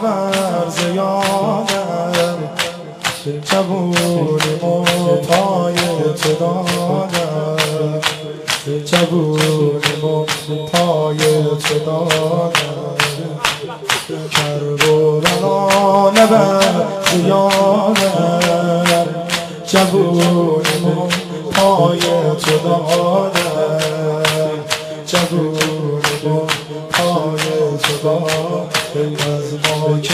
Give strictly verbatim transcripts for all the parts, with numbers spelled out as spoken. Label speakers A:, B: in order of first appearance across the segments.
A: نبر زیادم، جوونیم و پای تو دادم، جوونیم و پای تو دادم. کرب و بلا نبر زیادم، جوونیم و پای تو دادم، جوونیم و پای تو دادم. از ما که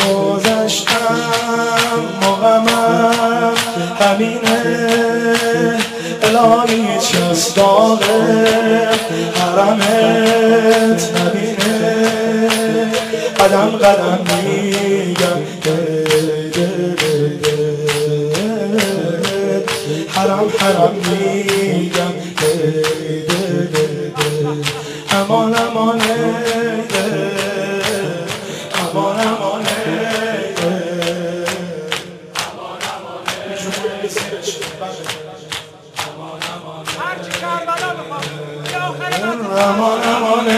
A: گذشتم مقامم همینه، الهی چست داغ حرمت نبینه. قدم قدم میگم حرم حرم میگم امان امان امان امان هرچی کربلا بخواد امان امان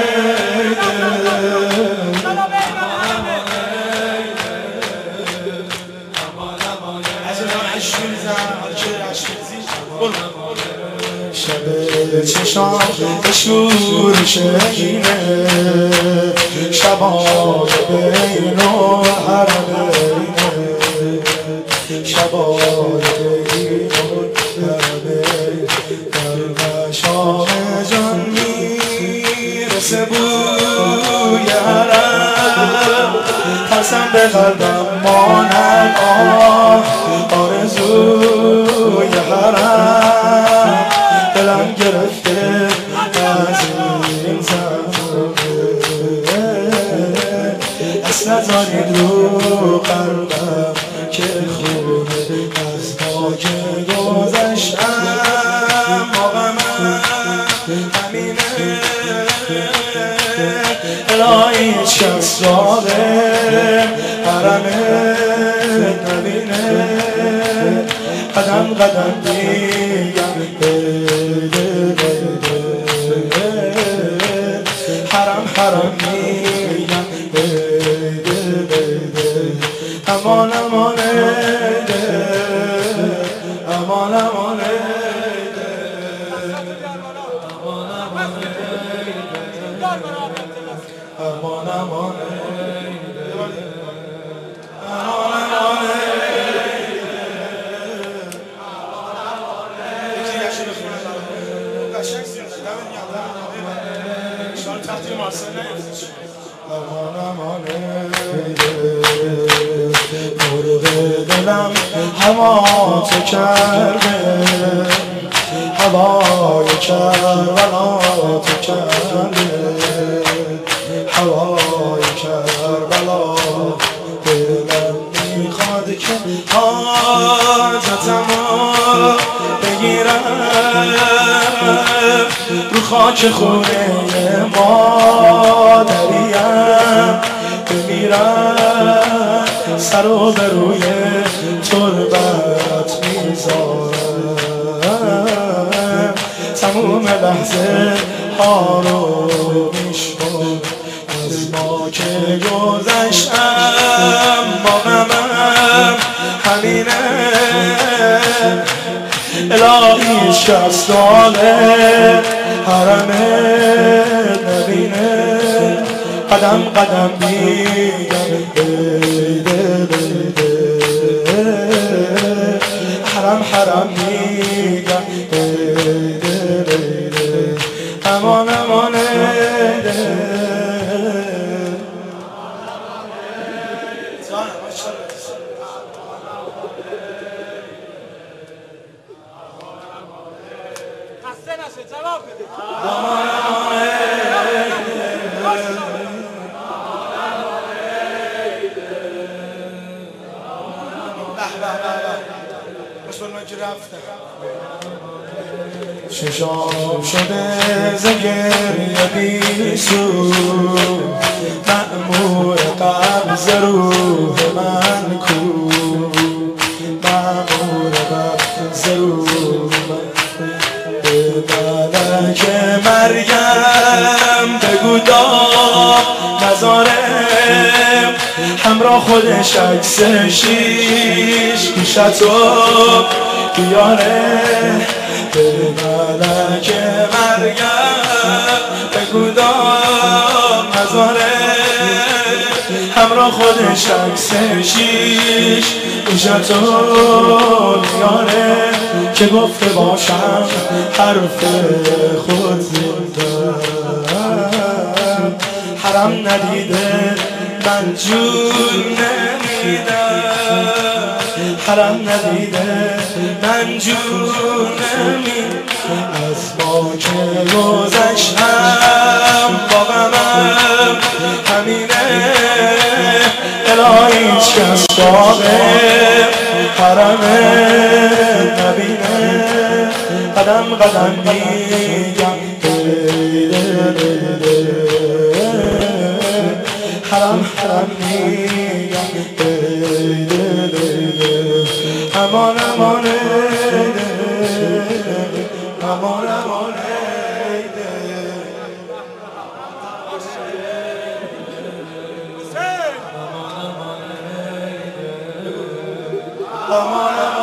A: شب چشام شور شهینه، شبای بین و حرمینه، شبای بین و حرمینه. در مشام جان میرسه بوی حرم، قسم به قلبم مانم آرزوی حرم. دلم گرفته از این زمانه، اصلا نذارید رو قلبم که خونه از ما که گذشتم مقامم همینه. الهی شخص داغم حرمت نبینه. قدم قدم دیگم حرم حرم میگم امان امان امان امان امان امان امان امان مرغ دلم هوا تو کرده، هوای کربلا تو کرده، هوای کربلا. دلم میخواد که حاجتمو بگیرم، رو خاک خونه مادریم بمیرم. سر و به روی تربت میذارم، تموم لحظه ها رو میشمارم. از ما که گذشتم مقامم همینه، الهی شخص داغ حرمت نبینه. قدم قدم میگم حرم حرم میگم امان امان
B: خسته نشه جواب بده.
A: ششام شده ز گریه بیسو، مأمور قبض روح من کو، مأمور قبض روح من. به ملک مریم بگو داد نذاره، همراه خودش عکس شیش گوشتو بیاره به ملک مریم بگو دام نذاره همراه خودش عکس شیش گوشتو بیاره که گفته باشم حرف خود زنده حرم ندیده من جون نمیدم حرم ندیده من جون نمیدم از ما که گذشتم با غمم همینه الهی هیچ کس شاق حرم نبینه قدم قدم میگم حرم حرم میگم امان امان امان امان امان